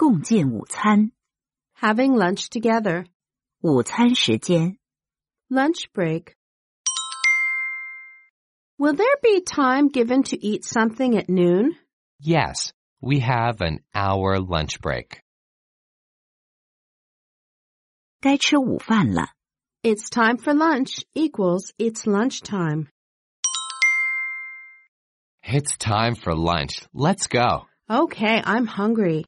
共进午餐。 Having lunch together. 午餐时间。 Lunch break. Will there be time given to eat something at noon? Yes, we have an hour lunch break. 该吃午饭了。 It's time for lunch equals it's lunchtime. It's time for lunch. Let's go. Okay, I'm hungry.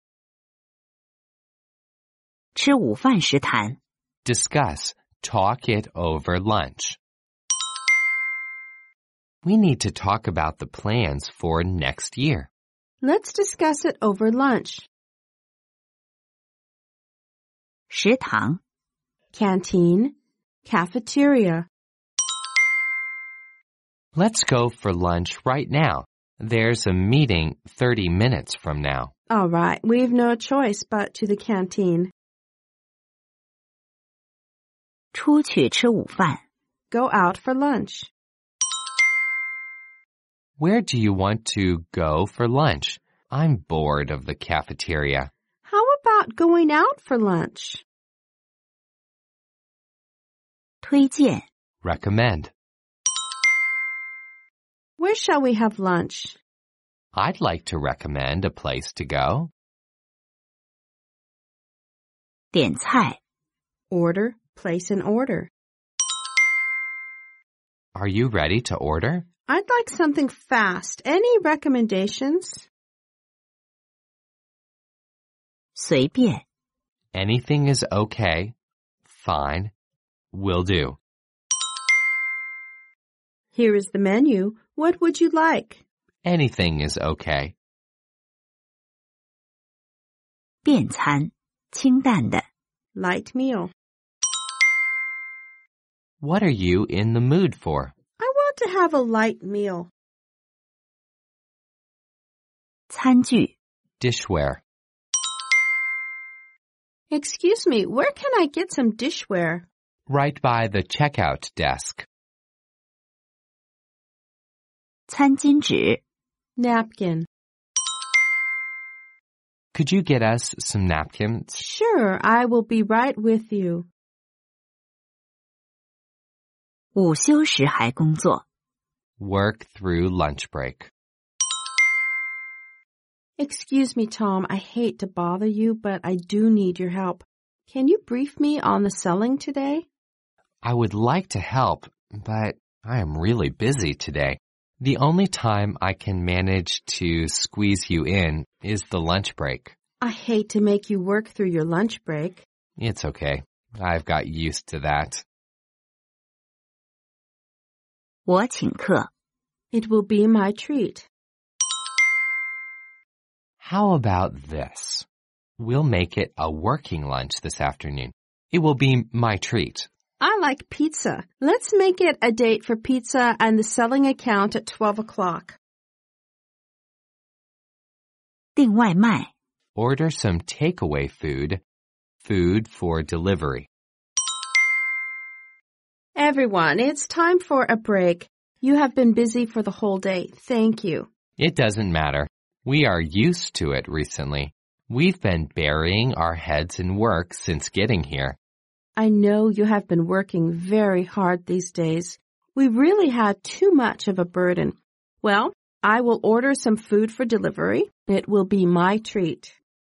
吃午饭时谈。 Discuss. Talk it over lunch. We need to talk about the plans for next year. Let's discuss it over lunch. 食堂。 Canteen. Cafeteria. Let's go for lunch right now. There's a meeting 30 minutes from now. All right, we've no choice but to the canteen. 出去吃午饭。 Go out for lunch. Where do you want to go for lunch? I'm bored of the cafeteria. How about going out for lunch? 推荐。 Recommend. Where shall we have lunch? I'd like to recommend a place to go. 点菜。 Order. Place an order. Are you ready to order? I'd like something fast. Any recommendations? 随便。 Anything is okay. Fine. Will do. Here is the menu. What would you like? Anything is okay. 便餐。清淡的。 Light meal. What are you in the mood for? I want to have a light meal. 餐具。 Dishware. Excuse me, where can I get some dishware? Right by the checkout desk. 餐巾纸。 Napkin. Could you get us some napkins? Sure, I will be right with you. 午休时还工作。 Work through lunch break. Excuse me, Tom, I hate to bother you, but I do need your help. Can you brief me on the selling today? I would like to help, but I am really busy today. The only time I can manage to squeeze you in is the lunch break. I hate to make you work through your lunch break. It's okay. I've got used to that. 我请客。 It will be my treat. How about this? We'll make it a working lunch this afternoon. It will be my treat. I like pizza. Let's make it a date for pizza and the selling account at 12 o'clock. 订外卖。 Order some takeaway food. Food for delivery. Everyone, it's time for a break. You have been busy for the whole day. Thank you. It doesn't matter. We are used to it recently. We've been burying our heads in work since getting here. I know you have been working very hard these days. We really had too much of a burden. Well, I will order some food for delivery. It will be my treat.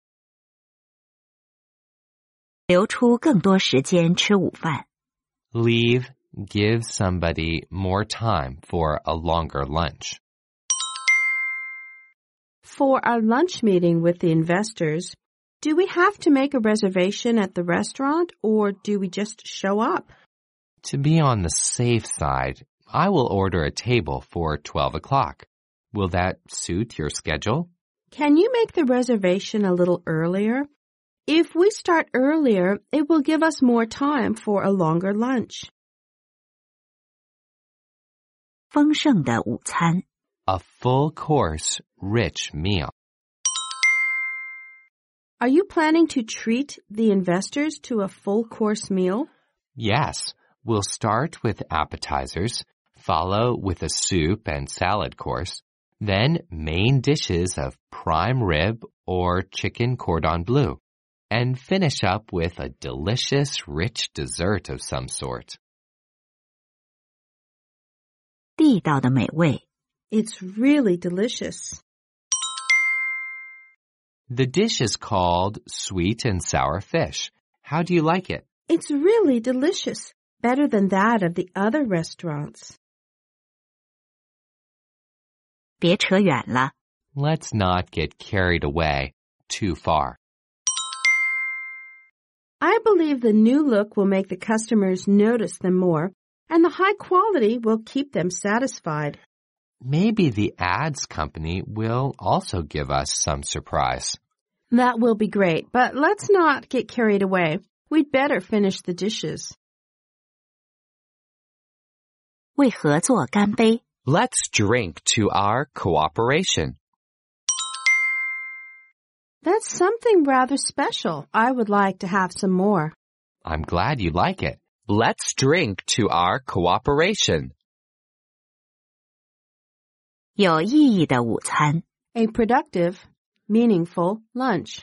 留出更多时间吃午饭。 Leave. Give somebody more time for a longer lunch. For our lunch meeting with the investors, do we have to make a reservation at the restaurant or do we just show up? To be on the safe side, I will order a table for 12 o'clock. Will that suit your schedule? Can you make the reservation a little earlier? If we start earlier, it will give us more time for a longer lunch. 丰盛的午餐。 A full course, rich meal. Are you planning to treat the investors to a full course meal? Yes, we'll start with appetizers, follow with a soup and salad course, then main dishes of prime rib or chicken cordon bleu, and finish up with a delicious, rich dessert of some sort. 地道的美味。 It's really delicious. The dish is called sweet and sour fish. How do you like it? It's really delicious. Better than that of the other restaurants. 别扯远了。 Let's not get carried away too far. I believe the new look will make the customers notice them more, and the high quality will keep them satisfied. Maybe the ads company will also give us some surprise. That will be great, but let's not get carried away. We'd better finish the dishes. 为合作干杯。 Let's drink to our cooperation. That's something rather special. I would like to have some more. I'm glad you like it. Let's drink to our cooperation. 有意义的午餐。 A productive, meaningful lunch.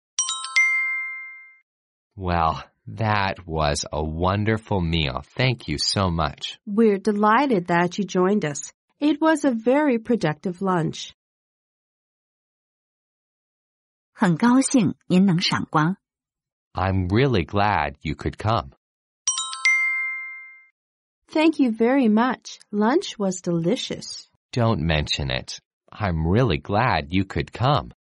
Well, that was a wonderful meal. Thank you so much. We're delighted that you joined us. It was a very productive lunch. 很高兴您能赏光。 I'm really glad you could come. Thank you very much. Lunch was delicious. Don't mention it. I'm really glad you could come.